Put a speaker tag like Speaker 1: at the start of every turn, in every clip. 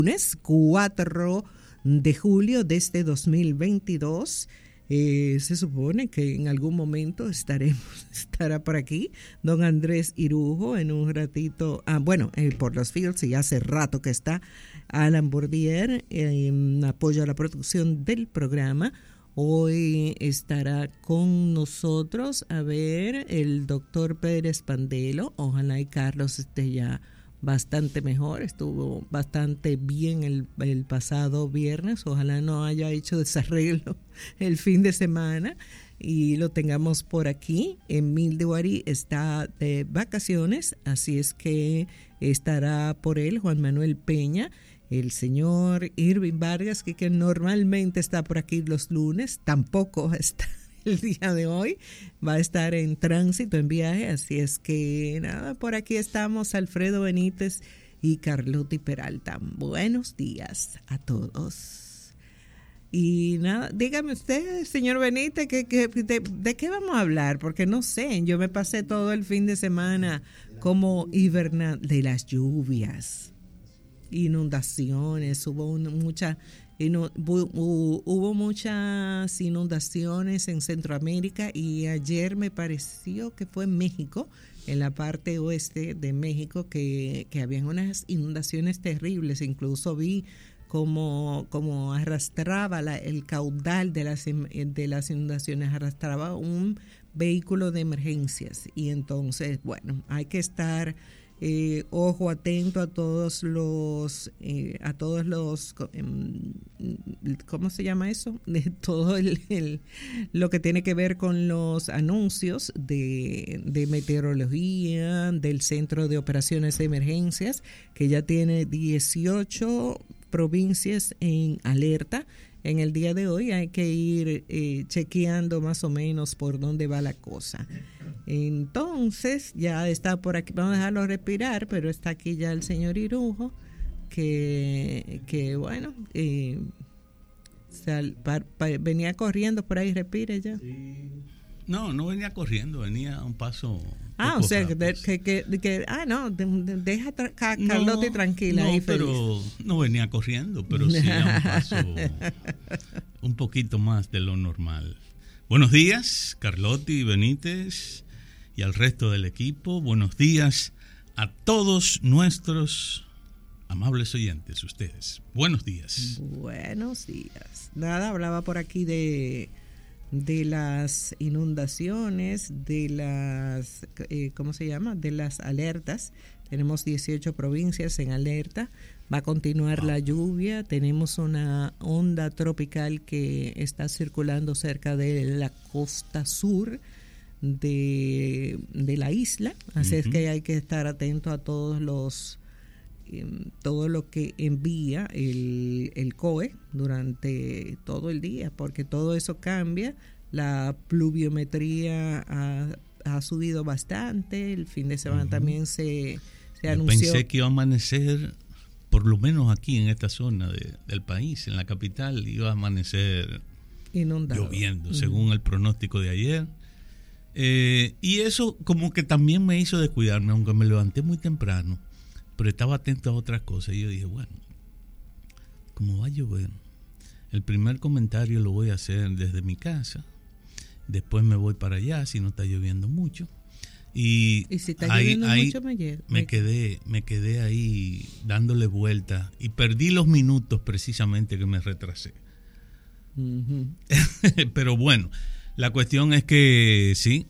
Speaker 1: lunes 4 de julio de este 2022. Se supone que en algún momento estará por aquí don Andrés Irujo en un ratito. Por los fields, y hace rato que está Alan Bourdier en apoyo a la producción del programa. Hoy estará con nosotros, el doctor Pérez Pandelo. Ojalá y Carlos esté ya bastante mejor, estuvo bastante bien el pasado viernes, ojalá no haya hecho desarreglo el fin de semana y lo tengamos por aquí. Emil de Guarí está de vacaciones, así es que estará por él Juan Manuel Peña. El señor Irving Vargas, que normalmente está por aquí los lunes, tampoco está el día de hoy, va a estar en tránsito, en viaje, así es que nada, por aquí estamos Alfredo Benítez y Carlotti Peralta. Buenos días a todos. Y nada, dígame usted, señor Benítez, ¿de qué vamos a hablar? Porque no sé, yo me pasé todo el fin de semana como hibernando de las lluvias, inundaciones, hubo muchas inundaciones en Centroamérica y ayer me pareció que fue en México, en la parte oeste de México, que habían unas inundaciones terribles. Incluso vi como arrastraba el caudal de las inundaciones, arrastraba un vehículo de emergencias. Y entonces, bueno, hay que estar ojo atento a todos los ¿cómo se llama eso? De todo lo que tiene que ver con los anuncios de meteorología del Centro de Operaciones de Emergencias, que ya tiene 18 provincias en alerta. En el día de hoy hay que ir chequeando más o menos por dónde va la cosa. Entonces, ya está por aquí, vamos a dejarlo respirar, pero está aquí ya el señor Irujo, que bueno, venía corriendo por ahí, respire ya.
Speaker 2: Sí. No venía corriendo, venía a un paso.
Speaker 1: O sea, deja Carlotti tranquila.
Speaker 2: No, pero no venía corriendo, pero sí a un paso un poquito más de lo normal. Buenos días, Carlotti, Benítez y al resto del equipo. Buenos días a todos nuestros amables oyentes, ustedes. Buenos días.
Speaker 1: Buenos días. Nada, hablaba por aquí de las inundaciones, de las, ¿cómo se llama? De las alertas. Tenemos 18 provincias en alerta. Va a continuar la lluvia. Tenemos una onda tropical que está circulando cerca de la costa sur de la isla. Así es que hay que estar atento a todo lo que envía el COE durante todo el día, porque todo eso cambia. La pluviometría ha subido bastante. El fin de semana también se anunció.
Speaker 2: Pensé que iba a amanecer, por lo menos aquí en esta zona del país, en la capital, iba a amanecer inundado, lloviendo, según el pronóstico de ayer. Y eso como que también me hizo descuidarme, aunque me levanté muy temprano, pero estaba atento a otras cosas. Y yo dije, bueno, como va a llover, el primer comentario lo voy a hacer desde mi casa, después me voy para allá si no está lloviendo mucho. Y
Speaker 1: si está lloviendo mucho,
Speaker 2: me quedé ahí dándole vuelta y perdí los minutos precisamente que me retrasé. Pero bueno, la cuestión es que sí,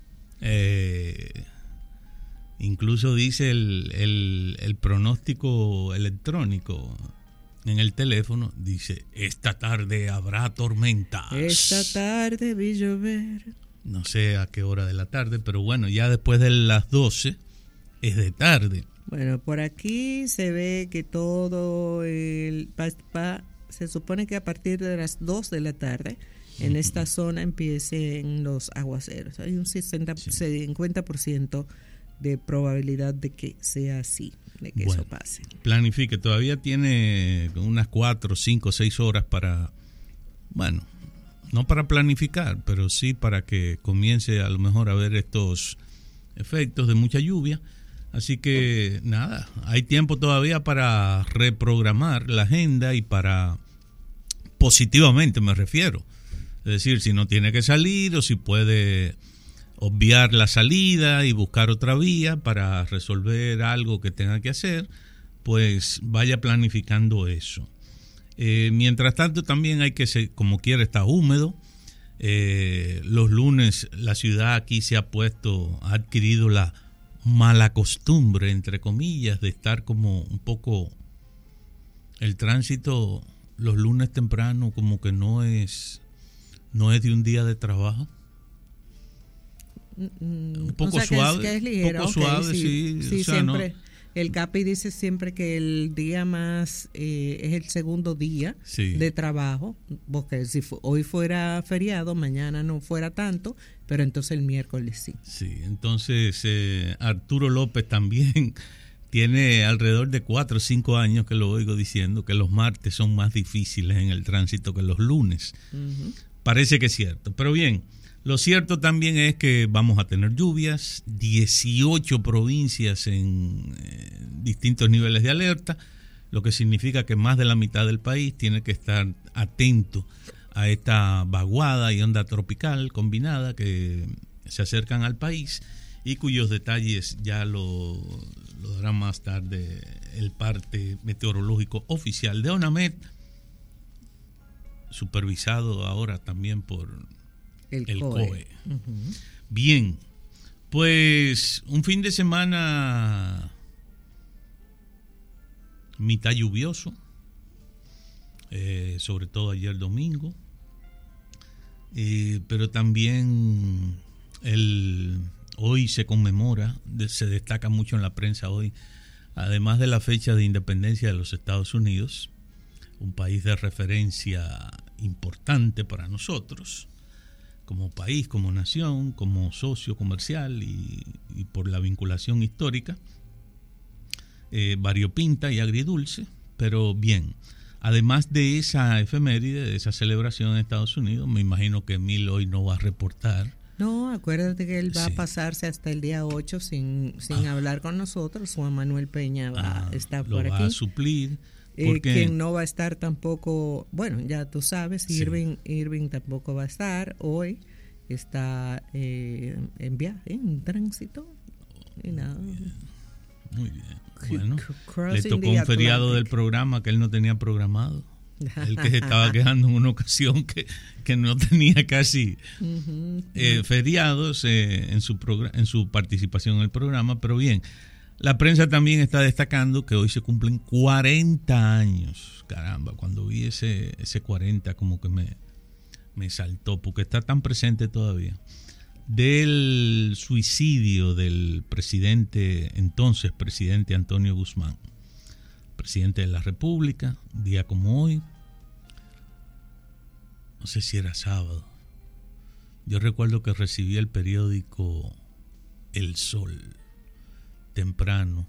Speaker 2: incluso dice el pronóstico electrónico en el teléfono, dice, esta tarde habrá tormentas.
Speaker 1: Esta tarde vi llover.
Speaker 2: No sé a qué hora de la tarde, pero bueno, ya después de las 12 es de tarde.
Speaker 1: Bueno, por aquí se ve que todo se supone que a partir de las 2 de la tarde en esta zona empiecen los aguaceros. Hay un 50% de probabilidad de que sea así, de que eso pase.
Speaker 2: Planifique, todavía tiene unas 4, 5, 6 horas para, bueno, no para planificar, pero sí para que comience a lo mejor a ver estos efectos de mucha lluvia. Así que nada, hay tiempo todavía para reprogramar la agenda y para, positivamente me refiero, es decir, si no tiene que salir o si puede obviar la salida y buscar otra vía para resolver algo que tenga que hacer, pues vaya planificando eso. Mientras tanto también hay que, como quiera, está húmedo. Los lunes la ciudad aquí ha adquirido la mala costumbre, entre comillas, de estar como un poco, el tránsito los lunes temprano como que no es de un día de trabajo. Un poco suave,
Speaker 1: que es ligero,
Speaker 2: poco suave,
Speaker 1: sí,
Speaker 2: o sea,
Speaker 1: siempre.
Speaker 2: No.
Speaker 1: El CAPI dice siempre que el día más es el segundo día de trabajo, porque si hoy fuera feriado, mañana no fuera tanto, pero entonces el miércoles sí.
Speaker 2: Sí, entonces Arturo López también tiene alrededor de 4 o 5 años que lo oigo diciendo que los martes son más difíciles en el tránsito que los lunes. Uh-huh. Parece que es cierto, pero bien. Lo cierto también es que vamos a tener lluvias, 18 provincias en distintos niveles de alerta, lo que significa que más de la mitad del país tiene que estar atento a esta vaguada y onda tropical combinada que se acercan al país y cuyos detalles ya lo dará más tarde el parte meteorológico oficial de ONAMED, supervisado ahora también por el COE. Uh-huh. Bien, pues un fin de semana mitad lluvioso, sobre todo ayer domingo, pero también hoy se conmemora, se destaca mucho en la prensa hoy, además de la fecha de independencia de los Estados Unidos, un país de referencia importante para nosotros, como país, como nación, como socio comercial y por la vinculación histórica, variopinta y agridulce, pero bien. Además de esa efeméride, de esa celebración en Estados Unidos, me imagino que Emil hoy no va a reportar.
Speaker 1: No, acuérdate que él va a pasarse hasta el día 8 sin hablar con nosotros. Juan Manuel Peña va a estar por aquí.
Speaker 2: Lo va a suplir.
Speaker 1: Quien no va a estar tampoco, bueno, ya tú sabes, sí. Irving tampoco va a estar hoy, está en viaje, en tránsito y nada.
Speaker 2: Muy bien. Bueno, le tocó un feriado del programa que él no tenía programado. Él que se estaba quejando en una ocasión que no tenía casi feriados en su participación en el programa, pero bien. La prensa también está destacando que hoy se cumplen 40 años. Caramba, cuando vi ese 40 como que me saltó, porque está tan presente todavía. Del suicidio del entonces presidente Antonio Guzmán, presidente de la República, un día como hoy, no sé si era sábado. Yo recuerdo que recibí el periódico El Sol temprano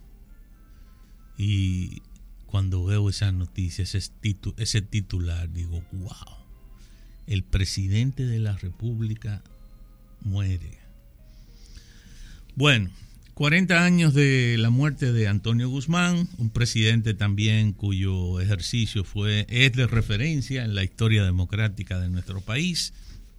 Speaker 2: y cuando veo esa noticia, ese titular, digo, wow, el presidente de la República muere. Bueno, 40 años de la muerte de Antonio Guzmán, un presidente también cuyo ejercicio es de referencia en la historia democrática de nuestro país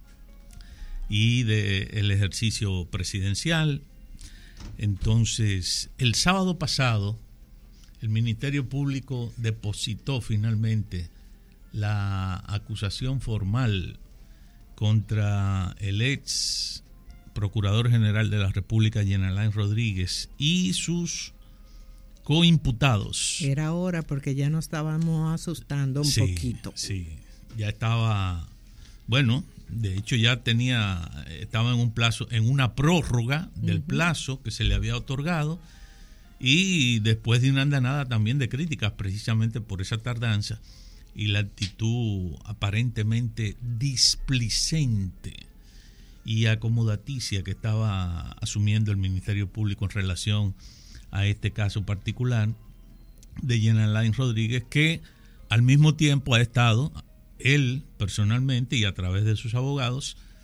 Speaker 2: y del ejercicio presidencial. Entonces, el sábado pasado, el Ministerio Público depositó finalmente la acusación formal contra el ex Procurador General de la República, Jean Alain Rodríguez, y sus coimputados.
Speaker 1: Era hora porque ya nos estábamos asustando un poquito.
Speaker 2: Sí, ya estaba, bueno, de hecho ya estaba en una prórroga del plazo que se le había otorgado, y después de una andanada también de críticas precisamente por esa tardanza y la actitud aparentemente displicente y acomodaticia que estaba asumiendo el Ministerio Público en relación a este caso particular de Jean Alain Rodríguez, que al mismo tiempo ha estado él personalmente y a través de sus abogados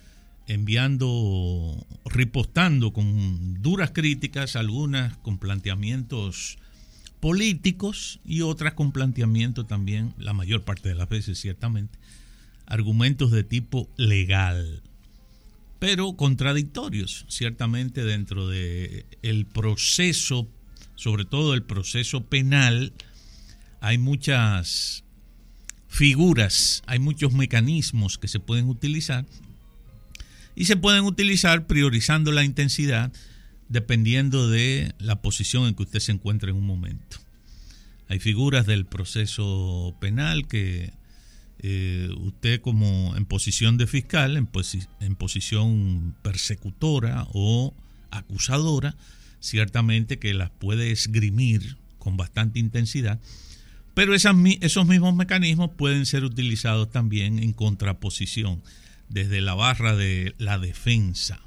Speaker 2: ripostando con duras críticas, algunas con planteamientos políticos y otras con planteamientos también, la mayor parte de las veces ciertamente, argumentos de tipo legal, pero contradictorios ciertamente dentro de el proceso, sobre todo el proceso penal. Hay muchas figuras, hay muchos mecanismos que se pueden utilizar y se pueden utilizar priorizando la intensidad dependiendo de la posición en que usted se encuentre en un momento. Hay figuras del proceso penal que usted como en posición de fiscal, en posición persecutora o acusadora, ciertamente que las puede esgrimir con bastante intensidad, pero esos mismos mecanismos pueden ser utilizados también en contraposición, desde la barra de la defensa.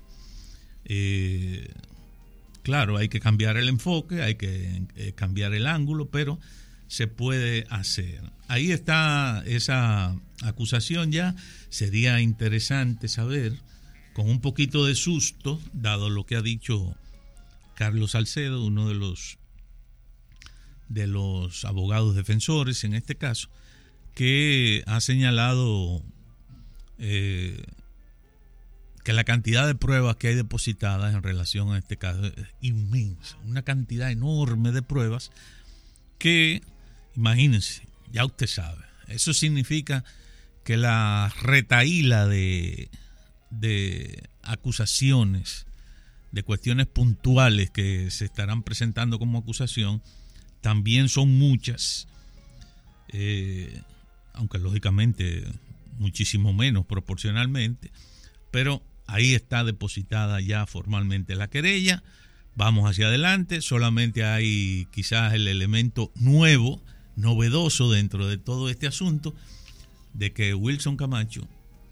Speaker 2: Claro, hay que cambiar el enfoque, hay que cambiar el ángulo, pero se puede hacer. Ahí está esa acusación ya. Sería interesante saber, con un poquito de susto, dado lo que ha dicho Carlos Salcedo, uno de los abogados defensores en este caso, que ha señalado que la cantidad de pruebas que hay depositadas en relación a este caso es inmensa, una cantidad enorme de pruebas que, imagínense, ya usted sabe, eso significa que la retahíla de acusaciones, de cuestiones puntuales que se estarán presentando como acusación, también son muchas, aunque lógicamente muchísimo menos proporcionalmente, pero ahí está depositada ya formalmente la querella. Vamos hacia adelante, solamente hay quizás el elemento nuevo, novedoso dentro de todo este asunto, de que Wilson Camacho,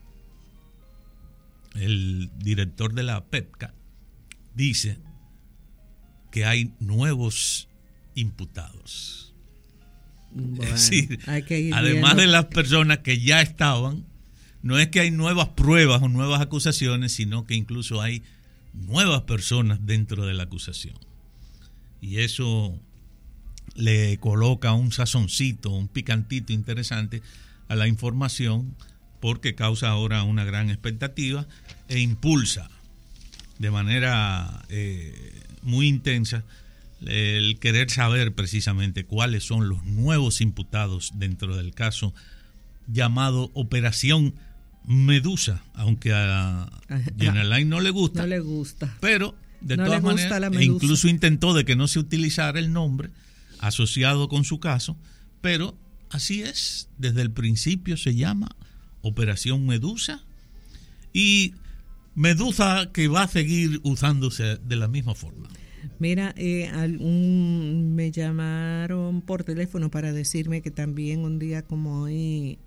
Speaker 2: el director de la PEPCA, dice que hay nuevos imputados.
Speaker 1: Bueno,
Speaker 2: es decir,
Speaker 1: hay que ir
Speaker 2: además
Speaker 1: viendo.
Speaker 2: de las personas que ya estaban, no es que hay nuevas pruebas o nuevas acusaciones, sino que incluso hay nuevas personas dentro de la acusación. Y eso le coloca un sazoncito, un picantito interesante a la información, porque causa ahora una gran expectativa e impulsa de manera muy intensa el querer saber precisamente cuáles son los nuevos imputados dentro del caso llamado Operación Medusa, aunque a General Line no le gusta, pero de todas maneras, incluso intentó de que no se utilizara el nombre asociado con su caso, pero así es, desde el principio se llama Operación Medusa, y Medusa que va a seguir usándose de la misma forma.
Speaker 1: Mira, me llamaron por teléfono para decirme que también un día como hoy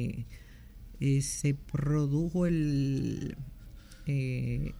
Speaker 1: se produjo se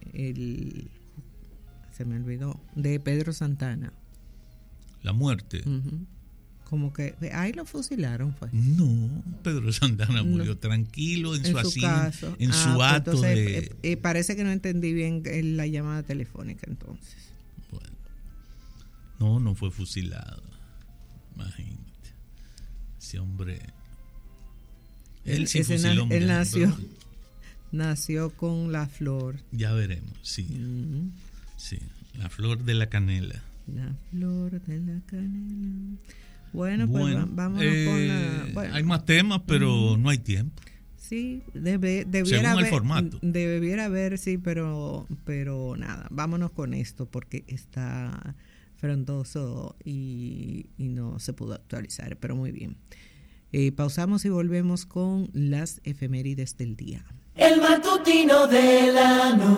Speaker 1: me olvidó, de Pedro Santana.
Speaker 2: La muerte.
Speaker 1: Uh-huh. Como que ahí lo fusilaron, fue.
Speaker 2: No, Pedro Santana murió tranquilo en su
Speaker 1: caso.
Speaker 2: En su acto
Speaker 1: entonces, parece que no entendí bien la llamada telefónica entonces.
Speaker 2: Bueno, no fue fusilado. Imagínate. Ese hombre. Él sí fusiló.
Speaker 1: Él nació con la flor.
Speaker 2: Ya veremos, sí. Uh-huh. Sí, la flor de la canela.
Speaker 1: La flor de la canela. Bueno, pues vámonos con la... Bueno.
Speaker 2: Hay más temas, pero no hay tiempo.
Speaker 1: Sí, debiera
Speaker 2: según
Speaker 1: haber,
Speaker 2: el formato.
Speaker 1: Debiera haber, sí, pero nada, vámonos con esto porque está frondoso y no se pudo actualizar, pero muy bien. Pausamos y volvemos con las efemérides del día.
Speaker 3: El matutino de la noche.